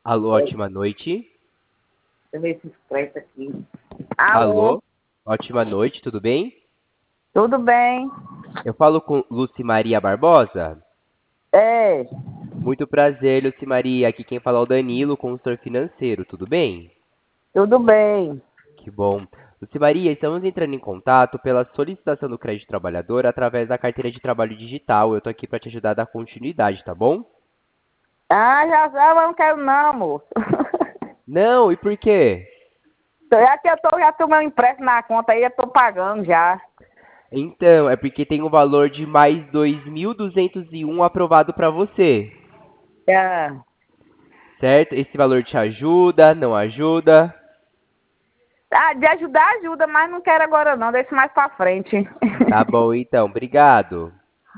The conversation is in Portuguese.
Alô, Oi, ótima noite. deixa eu ver esse frete aqui. Alô, Alô, ótima noite, tudo bem? tudo bem? Eu falo com Lucimaria Barbosa. É, Muito prazer, Lucimaria. Aqui quem fala é o Danilo, consultor financeiro, tudo bem? tudo bem. Que bom. Lucimaria, estamos entrando em contato pela solicitação do crédito trabalhador através da carteira de trabalho digital. Eu tô aqui para te ajudar a dar continuidade, tá bom? Ah, já já, eu não quero não, moço. Não, e por quê? Já tô meu empréstimo na conta aí, eu tô pagando já. Então, é porque tem um valor de mais 2.201 aprovado para você, É. certo? Esse valor te ajuda, não ajuda? Ah, de ajudar, ajuda, mas não quero agora não, deixa mais pra frente. Tá bom, então. Obrigado.